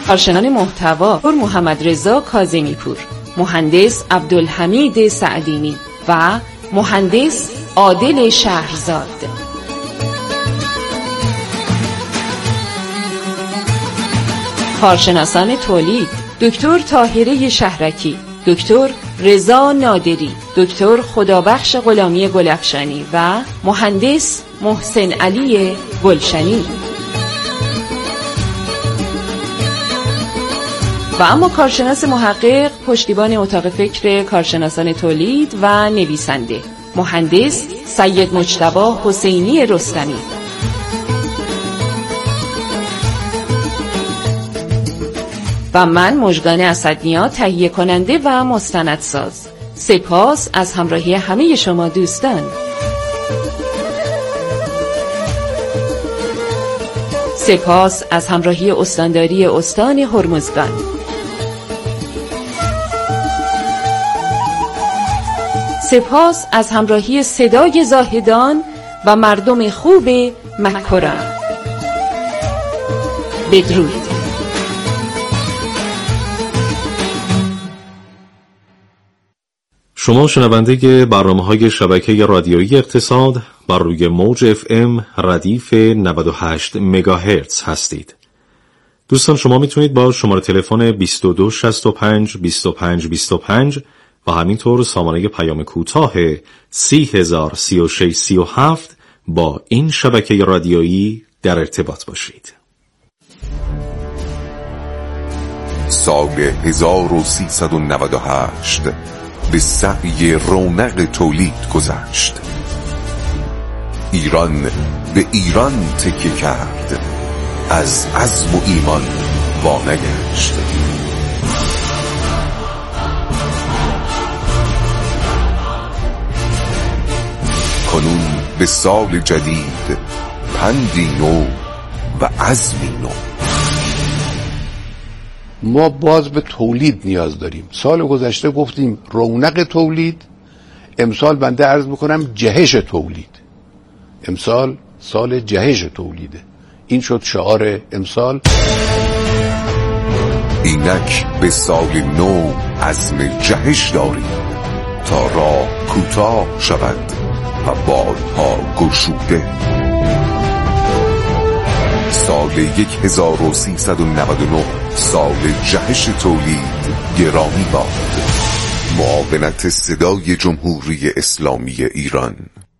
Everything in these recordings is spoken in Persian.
کارشناس محتوا محمد رضا کاظمی پور، مهندس عبدالحمید سعدینی و مهندس عادل شهرزاد. کارشناسان تولید: دکتر طاهره شهرکی، دکتر رضا نادری، دکتر خدابخش غلامی گلفشانی و مهندس محسن علی گلشنی. و اما کارشناس محقق، پشتیبان اتاق فکر کارشناسان تولید و نویسنده، مهندس سید مجتبی حسینی رستمی. و من مژگان اسدنیا، تهیه کننده و مستندساز. سپاس از همراهی همه شما دوستان. سپاس از همراهی استانداری استان هرمزگان. سپاس از همراهی صدای زاهدان و مردم خوب مکران. بدرود. شما شنونده برنامه‌های شبکه رادیویی اقتصاد بر روی موج FM ردیف 98 مگاهرتز هستید. دوستان، شما میتونید با شماره تلفن 2265 25 25 و همینطور سامانه پیام کوتاه 3036 37 با این شبکه رادیویی در ارتباط باشید. سال 1398 به سعی رونق تولید گذشت. ایران به ایران تکیه کرد، از عزم و ایمان وانگشت. کنون به سال جدید پندی نو و عزمی نو. ما باز به تولید نیاز داریم. سال گذشته گفتیم رونق تولید، امسال بنده عرض میکنم جهش تولید. امسال سال جهش تولیده. این شد شعار امسال. اینک به سال نو عزم جهش داریم تا راه کوتاه شود و بارها گشوده. سال 1399 سال جهش تولید گرامی باد. معاونت صدای جمهوری اسلامی ایران.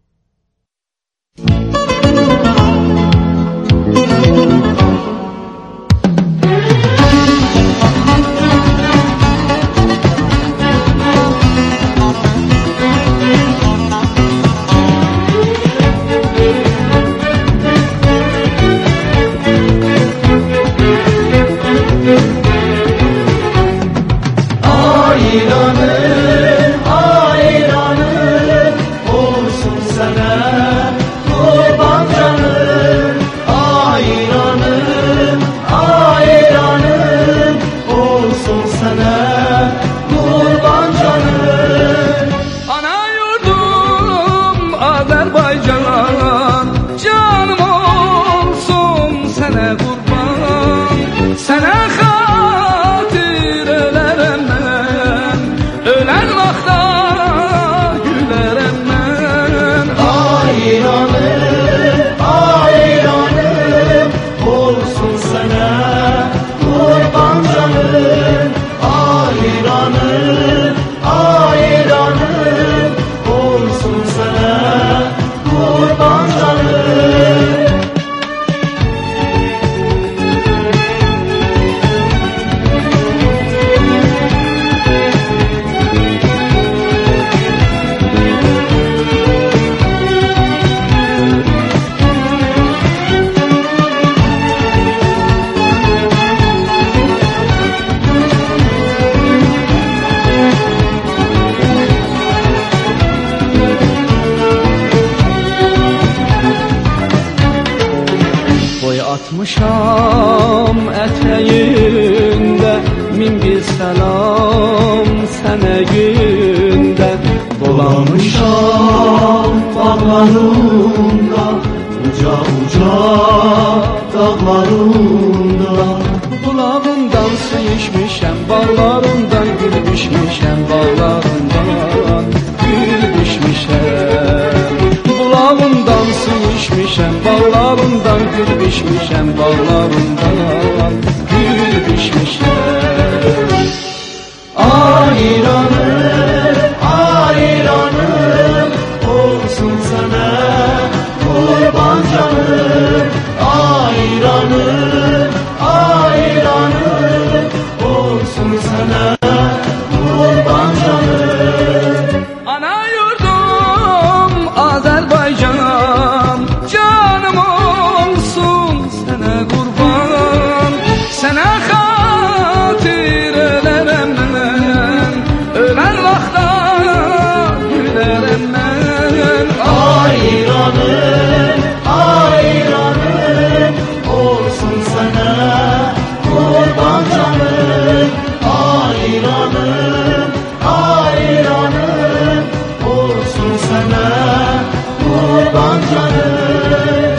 atmışam ətəyində min bir səlam sənə gündə. Dolamışam bağlarında, uca uca dağlarında, bulağın Bulağından su içmişem, bağlarından gül biçmişem, bağlarından gül biçmişem. Bulağından su içmişem, bağlarından gül biçmişem, bağlarından gül biçmişem. Ayranım, ayranım olsun sana kurban canım. Ayranım, ayranım olsun sana kurban canım. Ana yurdum Azerbaycan, canım olsun sana kurban. Sana hatir ölerem ben, ölen vakta gülerem ben. Ayranım, ayranım olsun sana kurban canım. Ayranım, ayranım olsun sana kurban canım.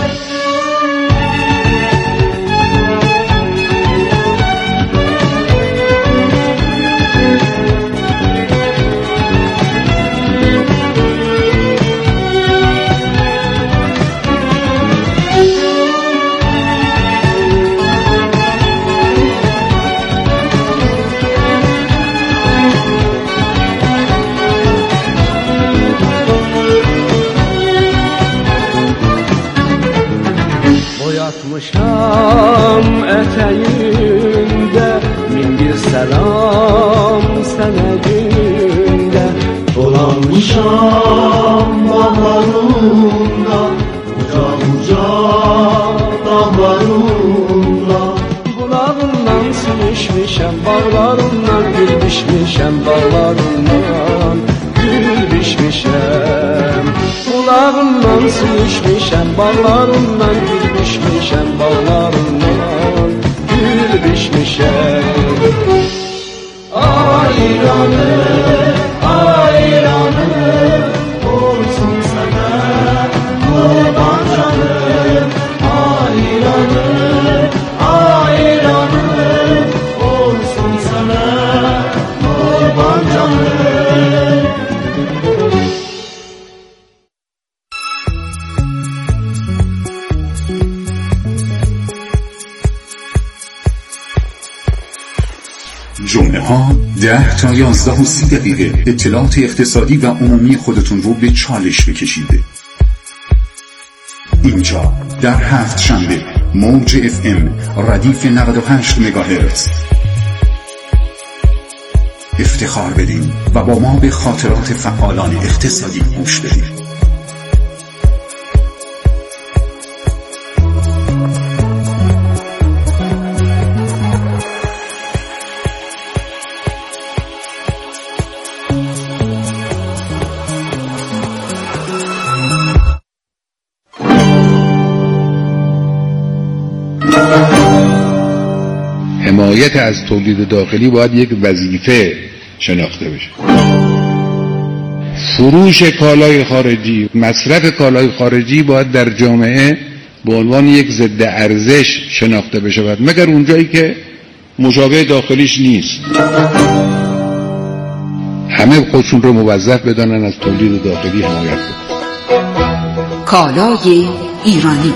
Boyatmışam eteğinde min bir selam sana günde. Dolanmışam bağlarında, uca uca dağlarında. Bulağından su içmişem, bağlarından gül biçmişem, bağlarından gül biçmişem. Bulağından su içmişem, bağlarından gül biçmişem, bağlarından gül biçmişem. Ayranım, ayranım olsun sana kurban canım. Ayranım, ayranım olsun sana kurban canım. جمعه ها 10 تا 11 و 30 دقیقه اطلاعات اقتصادی و عمومی خودتون رو به چالش بکشید. اینجا در هفت شنبه موج FM ردیف 98 مگاهرتز. افتخار بدین و با ما به خاطرات فعالان اقتصادی گوش بدین. حمایت از تولید داخلی باید یک وظیفه شناخته بشه. فروش کالای خارجی، مصرف کالای خارجی باید در جامعه به عنوان یک ضد ارزش شناخته بشه، مگر اونجایی که مشابه داخلیش نیست. همه خودشون رو موظف بدانن از تولید داخلی حمایت کنن. کالای ایرانی.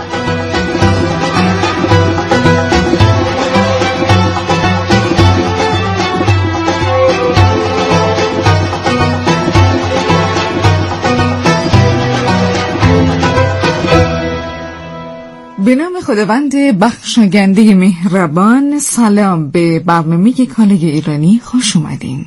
به نام خداوند بخشاینده مهربان. سلام به برنامه کالای ایرانی، خوش اومدین.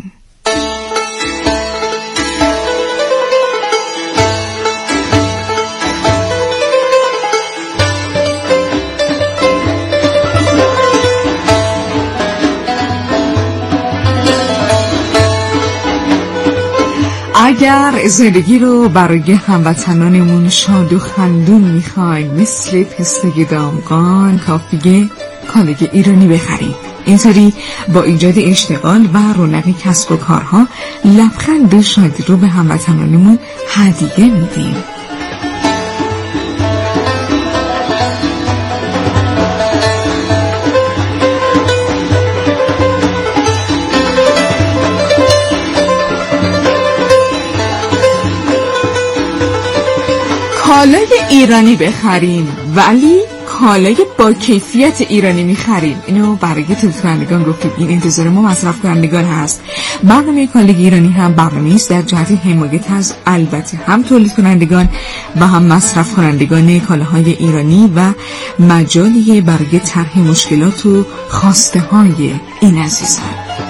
اگر زندگی رو برای هموطنانمون شاد و خندون میخواین، مثل پسته دامغان، کافیه کالای ایرانی بخرید. اینطوری با ایجاد اشتغال و رونق کسب و کارها لبخند و شادی رو به هموطنانمون هدیه میدیم. کالای ایرانی بخریم ولی کالای با کیفیت ایرانی میخریم. اینو برای تولید کنندگان گفتیم. این انتظار ما مصرف کنندگان هست. برنامه کالای ایرانی هم برنامه است در جهت حمایت از البته هم تولید کنندگان و هم مصرف کنندگان کالاهای ایرانی و مجالی برای طرح مشکلات و خواسته های این عزیزان.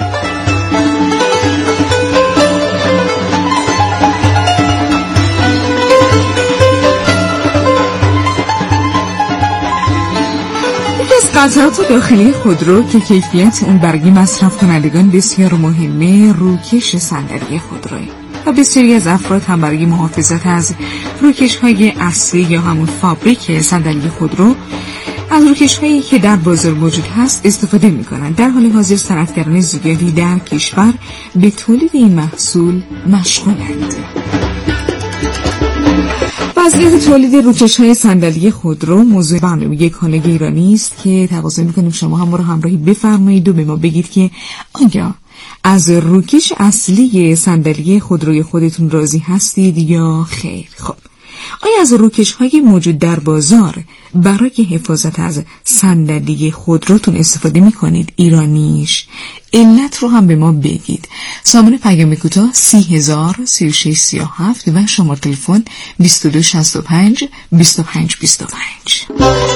قطعات داخلی خودرو که کیفیت اون برای مصرف کنندگان بسیار مهمه، روکش صندلی خودرویی و بسیاری از افراد هم برای محافظت از روکش های اصلی یا همون فابریک صندلی خودرو از روکش هایی که در بازار موجود هست استفاده می کنند. در حال حاضر صنعتگران زیادی در کشور به تولید این محصول مشغولند. وضعیت تولید روکش‌های صندلی خودرو موضوع برنامه کالای ایرانی است که تقاضا می‌کنیم شما هم ما رو همراهی بفرمایید و به ما بگید که آیا از روکش اصلی صندلی خودروی خودتون راضی هستید یا خیر؟ خب آیا از روکش‌های موجود در بازار برای حفاظت از صندلی خودروتون استفاده می‌کنید ایرانیش؟ علت رو هم به ما بگید. سامانه پیام کوتاه 30,000 3637 و شماره تلفن 2265 2525.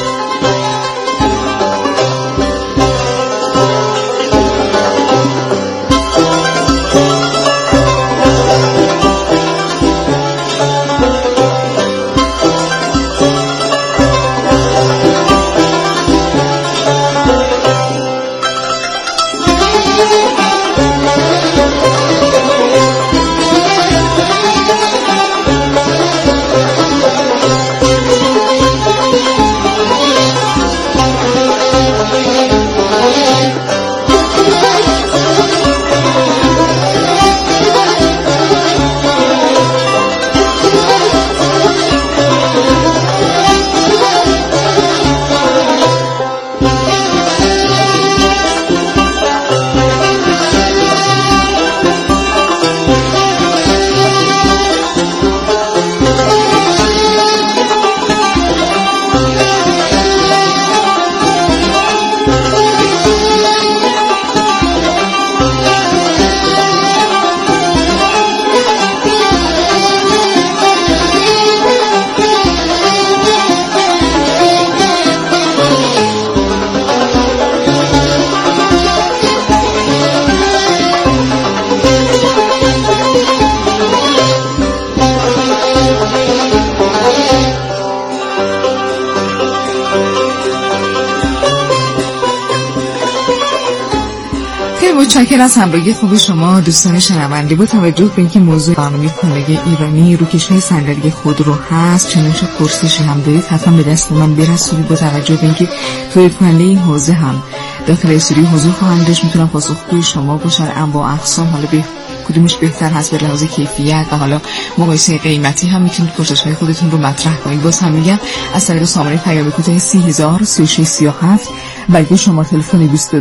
متشکرم از همراهی خوب شما دوستان شنونده. با توجه به اینکه موضوع برنامه کالای ایرانی روکش‌های صندلی خودرو هست، چنانچه پرسشی هم دارید حتما به دست من برسونید. با توجه به اینکه تولید کننده این حوزه هم داخل استودیو حضور خواهند داشت، میتونم پاسخگوی شما باشن. انواع اقسام، حالا به کدومش بهتر هست به لحاظ کیفیت و حالا مقایسه قیمتی هم میتونید پرسش‌های خودتون رو مطرح کنید. باز هم میگم از طریق سامانه پیام کوتاه 30,000 3637 و شماره تلفن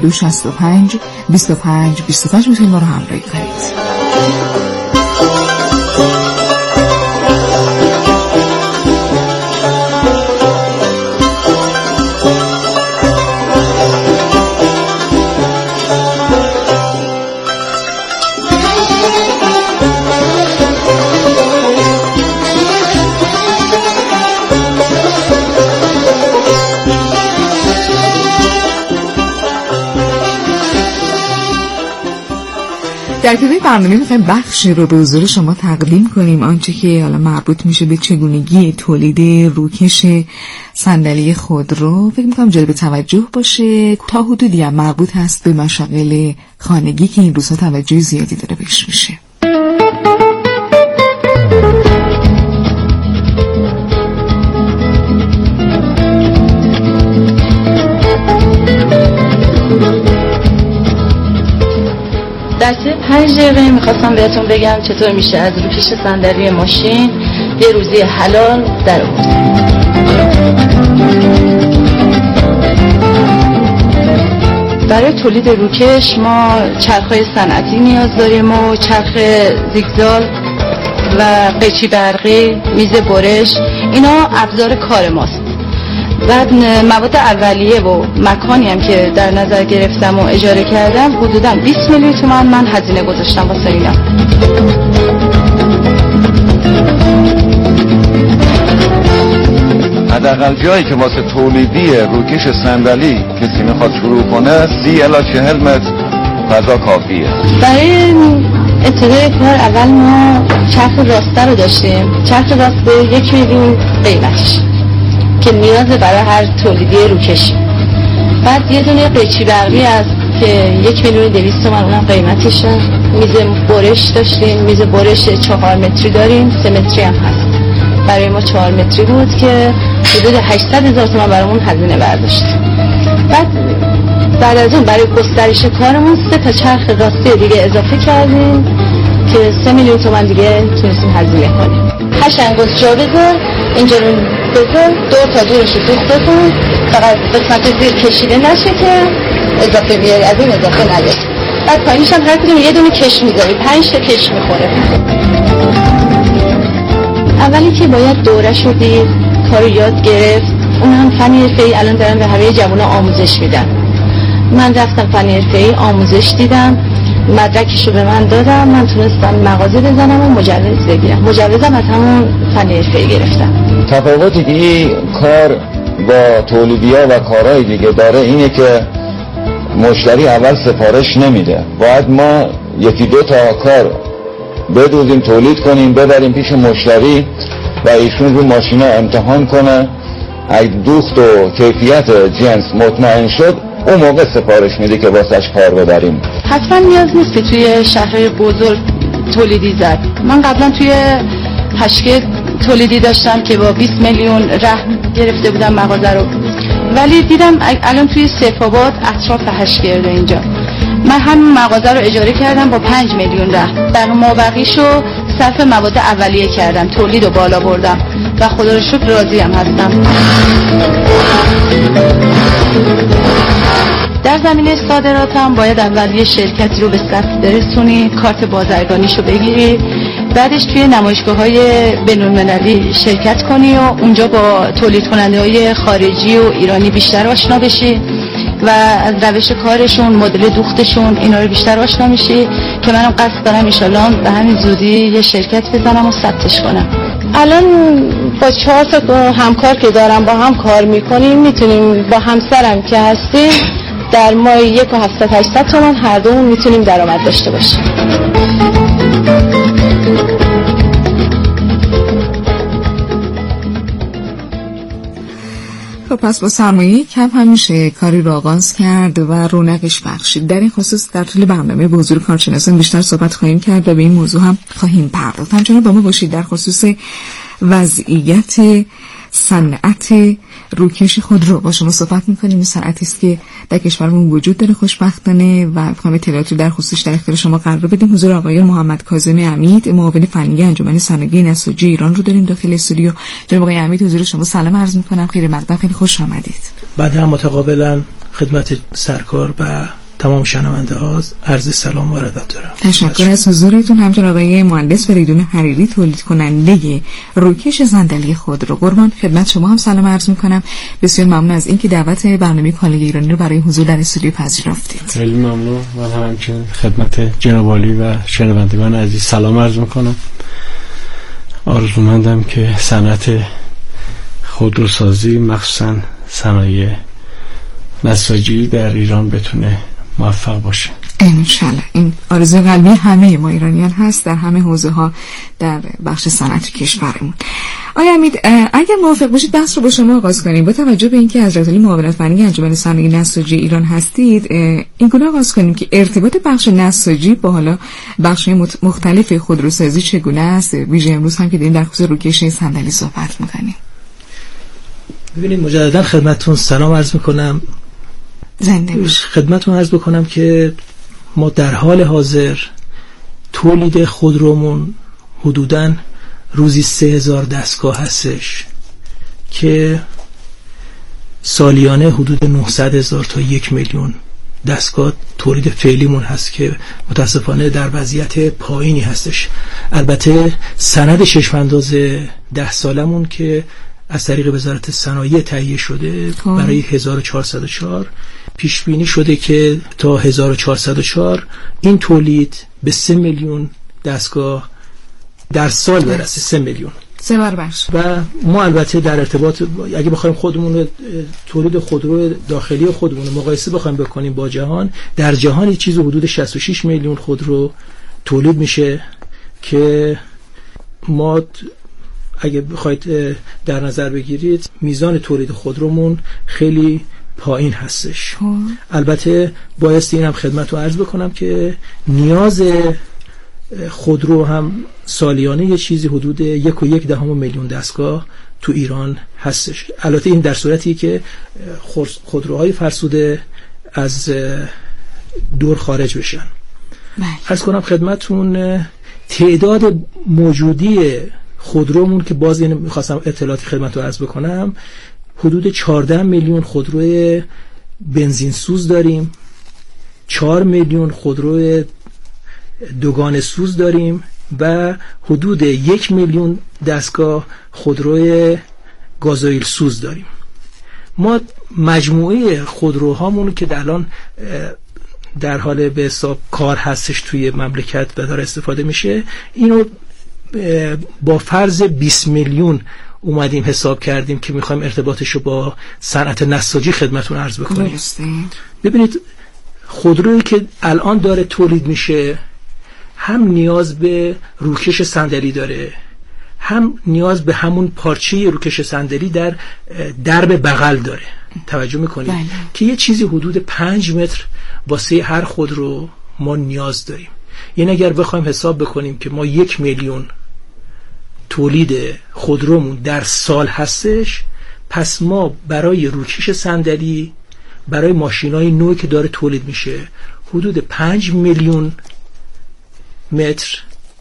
2265 2525 میتونید ما رو همراهی کنید. در ابتدای برنامه میخوایم بخشی رو به حضور شما تقدیم کنیم، آنچه که حالا مربوط میشه به چگونگی تولید روکش صندلی خودرو. فکر میکنم جالب توجه باشه، تا حدودی هم مربوط هست به مشاغل خانگی که این روزها توجه زیادی داره بهش میشه. در طی 5 دقیقه میخواستم بهتون بگم چطور میشه از روکش صندلی ماشین یه روزی حلال در آورد. برای تولید روکش ما چرخ‌های صنعتی نیاز داریم و چرخ زیگزاگ و قیچی برقی، میز برش. اینا ابزار کار ماست. بعد مواد اولیه و مکانی هم که در نظر گرفتم و اجاره کردم حدوداً 20 میلیون تومان من هزینه گذاشتم واسه اینا. حداقل جایی که واسه تولیدی روکش صندلی کسی میخواد شروع کنه 30 الی 40 متر فضا کافیه. برای ابتدای کار اول ما چرخ راسته رو داشتیم. چرخ راسته 1 میلیون قیمتش که نیازه برای هر تولیدی روکشی. بعد یه دونه قیچی برقی هست که 1 میلیون 200 تومان اونم قیمتشه. میز برش داشتیم. میز برش 4 متری داریم، 3 متری هم هست. برای ما 4 متری بود که حدود 800,000 تومان برامون هزینه برداشت. بعد از اون برای گسترش کارمون 3 تا چرخ راسته دیگه اضافه کردیم که 3 میلیون تومان دیگه تونستیم هزینه کنیم. 8 انگشت جا بذار، اینجا رو بذار، دور تا دورش رو دوخت بکن، فقط قسمت زیر کشیده نشه که اضافه بیاری، از این اضافه نیاری. بعد پایینش هم هر کدوم یه دونه کش میذاری، 5 تا کش میخوره. اولی که باید دورش رو دید، کارو یاد گرفت. اون هم فنی حرفه‌ای الان دارن به همه جوونا آموزش میدن. من رفتم فنی حرفه‌ای آموزش دیدم، مدرکشو به من دادم، من تونستم مغازه بزنم و مجوز بگیرم. مجوزم از همون فنی حرفه‌ای گرفتم. تفاوتی که این کار با تولیدی‌ها و کارهای دیگه داره اینه که مشتری اول سفارش نمیده. باید ما 1-2 تا کار بدوزیم، تولید کنیم، ببریم پیش مشتری و ایشون رو ماشینا امتحان کنه. اگه دوخت و کیفیت جنس مطمئن شد اون موقع سفارش میده که واسش کار ببریم. حتما نیاز نیست که توی شهرهای بزرگ تولیدی زد. من قبلا توی هشکه تولیدی داشتم که با 20 میلیون رهن گرفته بودم مغازه رو، ولی دیدم الان توی سیف‌آباد اطراف هشگرد اینجا من هم مغازه رو اجاره کردم با 5 میلیون رهن. در مابقیشو صرف مواد اولیه کردم، تولید رو بالا بردم و خدا رو شکر راضی هم هستم. در زمینه صادراتم باید اول یه شرکتی رو به ثبت برسونی، کارت بازرگانیشو بگیری، بعدش توی نمایشگاه‌های بین‌المللی شرکت کنی و اونجا با تولید کننده‌های خارجی و ایرانی بیشتر آشنا بشی و از روش کارشون، مدل دوختشون اینا رو بیشتر آشنا میشی که منم قصد دارم ان شاءالله به همین زودی یه شرکت بزنم و ثبتش کنم. الان با 4 تا همکار که دارم با هم کار میکنیم، میتونیم با همسرم که هستیم در ماه 1,700-800 تومان هر دومون میتونیم درآمد داشته باشیم. خب پس با سرمایه کم همیشه کاری رو آغاز کرد و رونقش بخشید. در این خصوص در طول برنامه با حضور کارشناسان بیشتر صحبت خواهیم کرد و به این موضوع هم خواهیم پرداخت. همچنان با ما باشید در خصوص وضعیت صنعت روکش خودرو با شما صحبت می‌کنیم. صنعتی است که در کشورمون وجود داره خوشبختانه و می‌خوام اطلاعاتی در خصوصش در اختیار شما قرار بدیم. حضور آقای محمد کاظم امید، معاون فنی انجمن صنایع نساجی ایران رو داریم داخل استودیو. جناب آقای امید، حضور شما سلام عرض می‌کنم. خیلی مقدم، خیلی خوش آمدید. بعد هم متقابلا خدمت سرکار و تمام شنونده ها عرض سلام و ارادت دارم. تشکر از حضورتون. همچنین آقای مهندس فریدون حریری، تولید کننده روکش صندلی خودرو. قربان خدمت شما هم سلام عرض میکنم. بسیار ممنون از اینکه دعوت برنامه کالای ایرانی رو برای حضور در استودیو پذیرفتید. خیلی ممنون. من همچنین خدمت جناب عالی و شنوندگان عزیز سلام عرض میکنم. آرزومندم که صنعت خودروسازی مخصوصا صنایع نساجی در ایران بتونه موفق باشه. انشالله. این آرزوی قلبی همه ما ایرانیان هست در همه حوزه ها در بخش صنعت کشورمون. آقای امید، اگر موافق باشید بحث رو با شما آغاز کنیم. با توجه به اینکه حضرت علی معاون فنی انجمن صنایع نساجی ایران هستید، این گونه آغاز کنیم که ارتباط بخش نساجی با حالا بخش مختلف خودروسازی چگونه است؟ ویژه امروز هم که داریم در خصوص روکش صندلی صحبت می‌کنیم. ببینید، مجددا خدمتتون سلام عرض می‌کنم. خدمتتون عرض بکنم که ما در حال حاضر تولید خودرومون حدوداً روزی 3000 دستگاه هستش که سالیانه حدود 900,000 تا 1 میلیون دستگاه تولید فعلیمون هست که متاسفانه در وضعیت پایینی هستش. البته سند چشم‌انداز 10 سالمون که از طریق وزارت صنایع تهیه شده برای 1404. پیش بینی شده که تا 1404 این تولید به 3 میلیون دستگاه در سال برسه. 3 میلیون، 3 برابر. و ما البته در ارتباط اگه بخوایم خودمون تولید خودرو داخلی خودمون مقایسه بخوایم بکنیم با جهان، در جهان یه چیز حدود 66 میلیون خودرو تولید میشه که ما اگه بخواید در نظر بگیرید میزان تولید خودرومون خیلی پایین هستش. البته بایستی اینم خدمت رو عرض بکنم که نیاز خودرو هم سالیانه یه چیزی حدود 1.1 میلیون دستگاه تو ایران هستش. البته این در صورتی که خودروهای فرسوده از دور خارج بشن. عرض کنم خدمتون تعداد موجودی خودرومون که باز این میخواستم اطلاعاتی خدمت رو عرض بکنم، حدود 14 میلیون خودرو بنزین سوز داریم، 4 میلیون خودرو دوگانه سوز داریم و حدود 1 میلیون دستگاه خودرو گازوئیل سوز داریم. ما مجموعه خودروهامون که الان در حال به حساب کار هستش توی مملکت و داره استفاده میشه، اینو با فرض 20 میلیون اومدیم حساب کردیم که میخوایم ارتباطش رو با صنعت نساجی خدمتون عرض بکنیم. ببینید خودرویی که الان داره تولید میشه هم نیاز به روکش صندلی داره، هم نیاز به همون پارچه روکش صندلی در درب بغل داره. توجه میکنید که یه چیزی حدود 5 متر واسه هر خودرو ما نیاز داریم. یعنی اگر بخوایم حساب بکنیم که ما 1 میلیون تولید خودرومون در سال هستش، پس ما برای روکش صندلی برای ماشینای نوعی که داره تولید میشه حدود 5 میلیون متر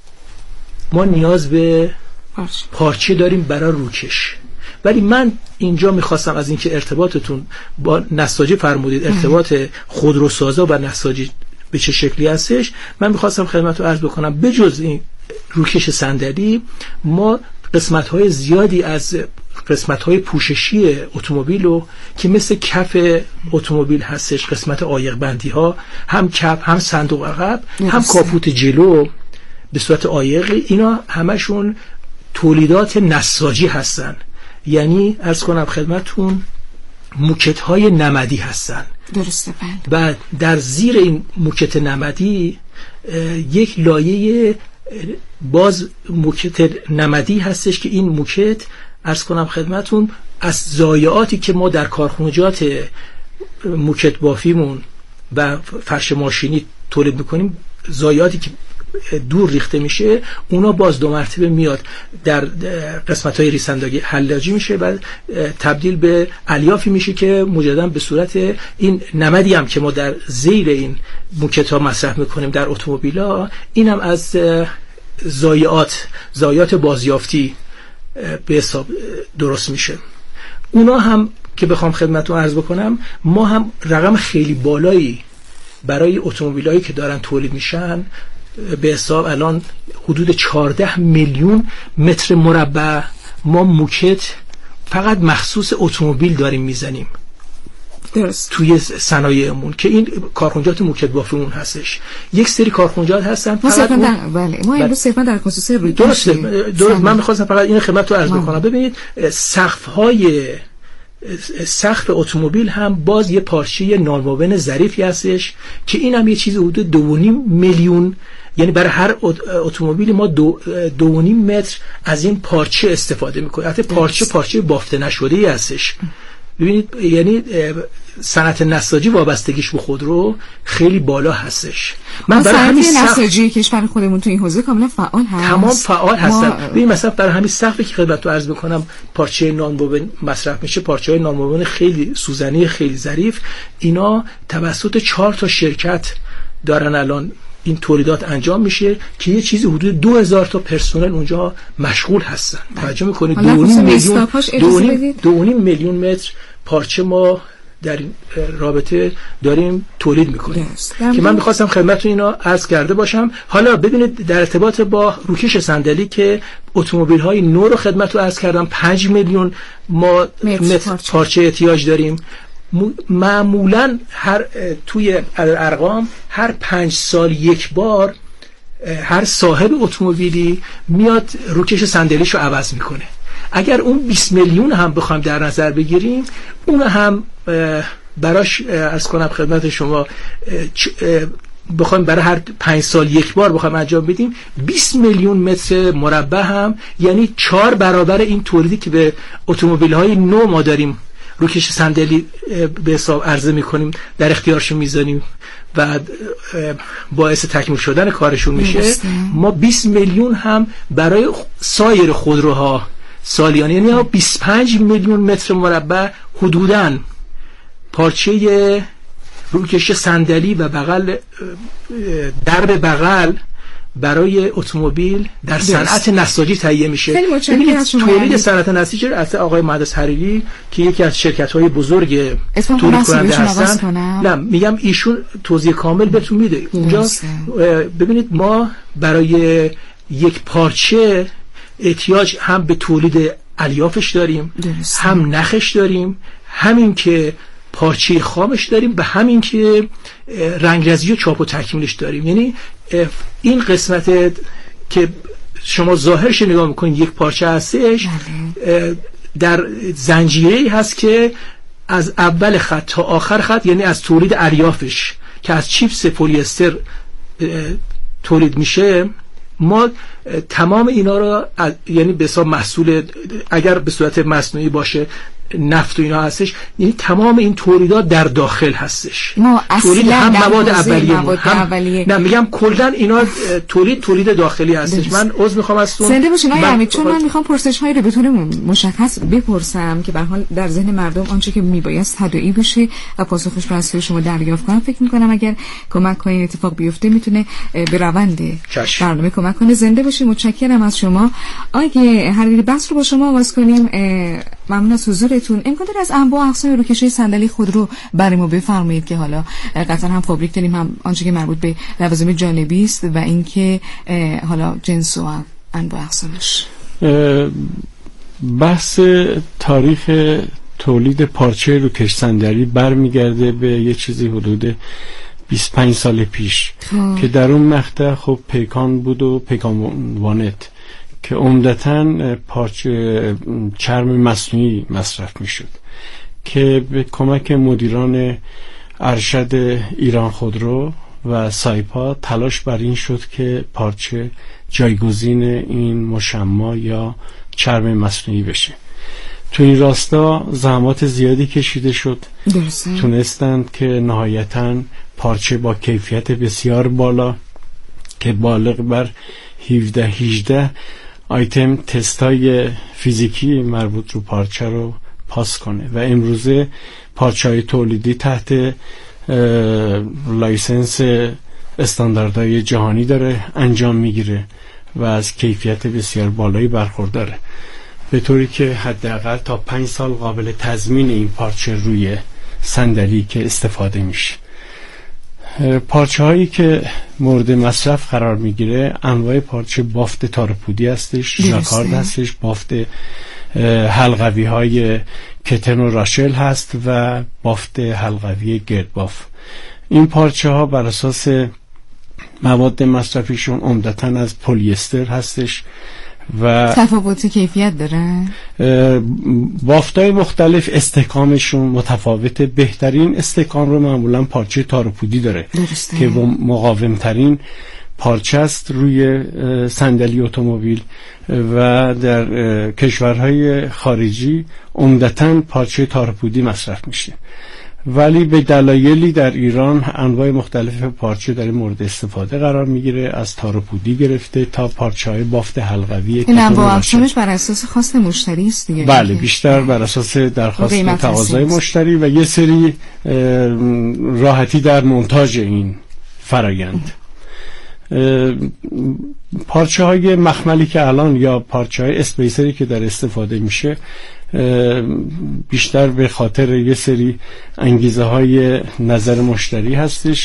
ما نیاز به پارچه داریم برای روکش. ولی من اینجا میخواستم از اینکه ارتباطتون با نساجی فرمودید، ارتباط خودروسازا و نساجی به چه شکلی هستش، من میخواستم خدمت رو عرض بکنم بجز این روکش صندلی ما قسمت‌های زیادی از قسمت‌های پوششی اتومبیل رو که مثل کف اتومبیل هستش، قسمت عایق بندی ها، هم کف، هم صندوق عقب، هم کاپوت جلو به صورت عایق، اینا همشون تولیدات نساجی هستن. یعنی عرض کنم خدمتون موکت‌های نمدی هستن. درسته. و در زیر این موکت نمدی یک لایه باز موکت نمدی هستش که این موکت عرض کنم خدمتون از ضایعاتی که ما در کارخونجات موکت بافیمون و فرش ماشینی تولید میکنیم، ضایعاتی که دور ریخته میشه، اونا باز 2 مرتبه میاد در قسمت‌های ریسندگی حلاجی میشه و تبدیل به الیافی میشه که مجددا به صورت این نمدی هم که ما در زیر این موکت‌ها مصرف میکنیم در اتومبیل‌ها، اینم از ضایعات بازیافتی به حساب درست میشه. اونا هم که بخوام خدمتتون عرض بکنم، ما هم رقم خیلی بالایی برای اتومبیلایی که دارن تولید میشن به حساب الان حدود 14 میلیون متر مربع ما موکت فقط مخصوص اتومبیل داریم میزنیم. درست. توی صنایعمون که این کارخونجات موکت بافیمون هستش. یک سری کارخونجات هستن فقط ما امروز صرفا در خصوص روی درست. من می‌خواستم فقط این خدمت رو عرض بکنم. ببینید سقف اتومبیل هم باز یه پارچه نانموون ظریفی هستش که این هم یه چیز حدود 2.5 میلیون، یعنی برای هر اتومبیل ما 2.5 متر از این پارچه استفاده میکنیم. البته پارچه بافته نشده هستش. ببینید یعنی صنعت نساجی وابستگیش به خودرو خیلی بالا هستش. من برای همین نساجی کشور خودمون تو این حوزه کاملا فعال هست. تمام فعال هستن. ببین مثلا برای همین سقفی که خدمتتون عرض میکنم پارچه نانموون مصرف میشه، پارچه‌های نانموون خیلی سوزنی خیلی ظریف، اینا توسط 4 تا شرکت دارن الان این تولیدات انجام میشه که یه چیزی حدود 2000 تا پرسنل اونجا مشغول توجه میکنید. 2.5 میلیون متر پارچه ما در این رابطه داریم تولید میکنیم که من میخواستم خدمتتون اینا عرض کرده باشم. حالا ببینید در ارتباط با روکش صندلی که اتومبیل های نو رو خدمتتون عرض کردم 5 میلیون ما متر پارچه احتیاج داریم. معمولا توی ارقام هر 5 سال یک بار هر صاحب اتومبیلی میاد روکش صندلیشو عوض میکنه. اگر اون 20 میلیون هم بخوایم در نظر بگیریم، اون هم براش از کنم خدمت شما بخوایم برای هر 5 سال یک بار بخوایم انجام بدیم 20 میلیون متر مربع هم، یعنی 4 برابر این تولیدی که به اتومبیل‌های نو ما داریم روکش صندلی به حساب عرضه میکنیم، در اختیارشون میذاریم و باعث تکمیل شدن کارشون میشه. ما 20 میلیون هم برای سایر خودروها سالیانه، یعنی 25 میلیون متر مربع حدوداً پارچه روکش صندلی و بغل درب بغل برای اتومبیل در صنعت نساجی تهیه میشه. ببینید تولید صنعت نساجی از آقای مهندس حریری که یکی از شرکت‌های بزرگ تولید کننده هستن، نه میگم ایشون توضیح کامل بهتون میده اونجا. ببینید ما برای یک پارچه احتیاج هم به تولید الیافش داریم، هم نخش داریم، همین که پارچه خامش داریم، به همین که رنگرزی و چاپ و تکمیلش داریم. یعنی این قسمت که شما ظاهرش نگاه میکنید یک پارچه هستش، در زنجیره‌ای هست که از اول خط تا آخر خط، یعنی از تولید الیافش که از چیپس پلی استر تولید میشه، ما تمام اینا رو یعنی به حساب محصول اگر به صورت مصنوعی باشه نفت و اینا هستش، یعنی تمام این تولیدات در داخل هستش. تولید هم مواد اولیه نه میگم کلا اینا تولید داخلی هستش. من عذر میخوام ازتون زنده باشین آقای حمید، چون من میخوام پرسش هایی رو به طور مشخص بپرسم که به هر حال در ذهن مردم آنچه که میبایست تداعی بشه و پاسخش رو از شما دریافت کنم. فکر میکنم اگر کمک کنین اتفاق بیفته میتونه به روند برنامه کمک کنه. زنده باشین، متشکرم از شما. آقای حریری بحث رو با شما آغاز کنیم. ممنون از حضورتون. امکان داره از انواع اقسام روکش‌های صندلی خودرو برای ما بفرمایید که حالا قطعا هم فابریک داریم، هم آنچه که مربوط به لوازم جانبی است و اینکه حالا جنس و انواع اقسامش. بحث تاریخ تولید پارچه روکش صندلی برمیگرده به یه چیزی حدود 25 سال پیش که در اون مقطع خب پیکان بود و پیکان وانت که عمدتاً پارچه چرم مصنوعی مصرف میشد که به کمک مدیران ارشد ایران خودرو و سایپا تلاش بر این شد که پارچه جایگزین این مشمع یا چرم مصنوعی بشه. تو این راستا زحمات زیادی کشیده شد، تونستند که نهایتاً پارچه با کیفیت بسیار بالا که بالغ بر 17-18 آیتم تستای فیزیکی مربوط رو پارچه رو پاس کنه و امروزه پارچه‌های تولیدی تحت لایسنس استانداردهای جهانی داره انجام میگیره و از کیفیت بسیار بالایی برخورداره، به طوری که حداقل تا 5 سال قابل تضمین این پارچه روی صندلی که استفاده میشه. پارچه هایی که مورد مصرف قرار میگیره انواع پارچه بافت تارپودی هستش، ژاکارد هستش، بافت حلقوی های کتن و راشل هست و بافت حلقوی گردباف. این پارچه ها بر اساس مواد مصرفیشون عمدتاً از پلی استر هستش و تفاوت کیفیت داره. بافتای مختلف استحکامشون متفاوته. بهترین استحکام رو معمولا پارچه تارپودی داره که مقاومترین پارچه است روی صندلی اتومبیل و در کشورهای خارجی عمدتاً پارچه تارپودی مصرف میشه، ولی به دلایلی در ایران انواع مختلف پارچه در مورد استفاده قرار میگیره، از تارپودی گرفته تا پارچه‌های بافت حلقوی. این انواع اقسامش بر اساس خواست مشتری است دیگه؟ بله، بیشتر بر اساس درخواست و تقاضای مشتری و یه سری راحتی در مونتاژ این فرآیند. پارچه های مخملی که الان یا پارچه های اسپیسری که در استفاده میشه بیشتر به خاطر یه سری انگیزه های نظر مشتری هستش